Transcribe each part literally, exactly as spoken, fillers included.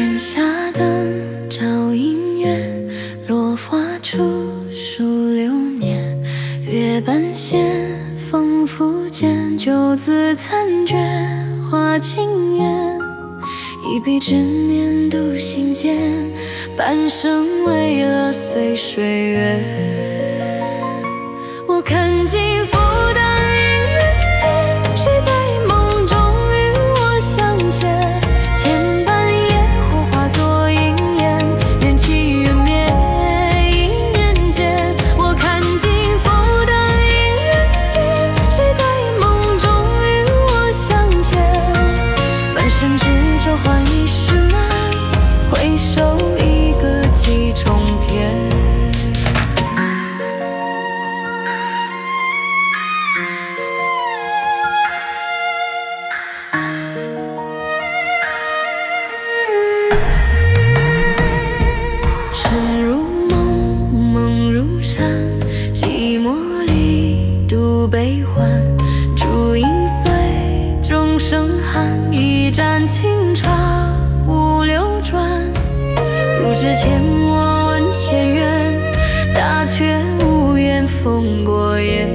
灯下灯照姻缘，落花处数流年。月半仙，风拂槛，酒自残卷，花轻烟。一笔执念渡心间，半生为了随水月。我看尽浮荡映人间，谁在梦中与我相牵？千般野火化作云烟，缘起缘灭一念间。我看尽浮荡映人间，谁在梦中与我相牵？半生执着换一世难，回首一个几重天。尘如梦，梦如山，寂寞里度悲欢。烛影碎，钟声寒，一盏清茶无流转。不知前我问前缘，大却无言风过夜。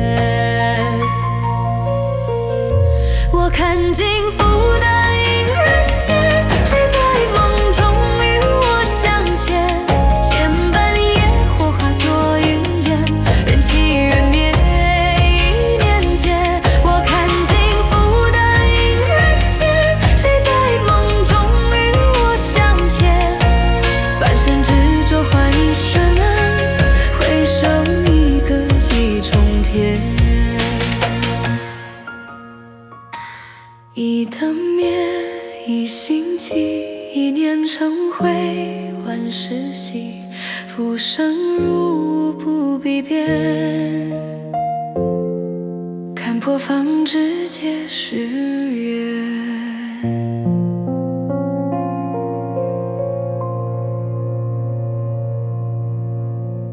我看尽浮荡映人间，谁在梦中与我相牵？千般野火化作云烟，缘起缘灭一念间。我看尽浮荡映人间，谁在梦中与我相牵？半生执着换一瞬安，回首一个几重天。一灯灭，一心起，一念成灰，万事稀。浮生如不必变，看破方知皆是缘。